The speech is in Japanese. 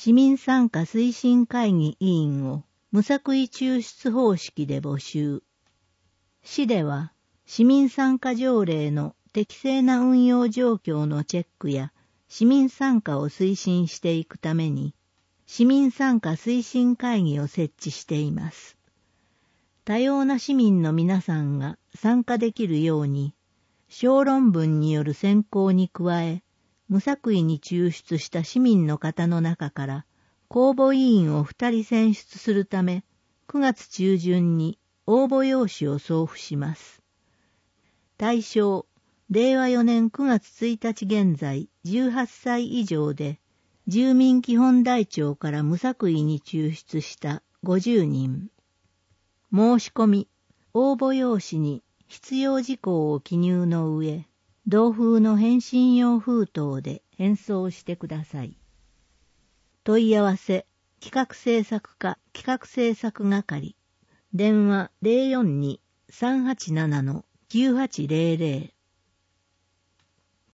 市民参加推進会議委員を無作為抽出方式で募集。市では市民参加条例の適正な運用状況のチェックや市民参加を推進していくために市民参加推進会議を設置しています。多様な市民の皆さんが参加できるように小論文による選考に加え無作為に抽出した市民の方の中から公募委員を2人選出するため9月中旬に応募用紙を送付します。対象、令和4年9月1日現在18歳以上で住民基本台帳から無作為に抽出した50人。申し込み、応募用紙に必要事項を記入の上、同封の返信用封筒で返送してください。問い合わせ、企画制作課企画制作係、電話 042-387-9800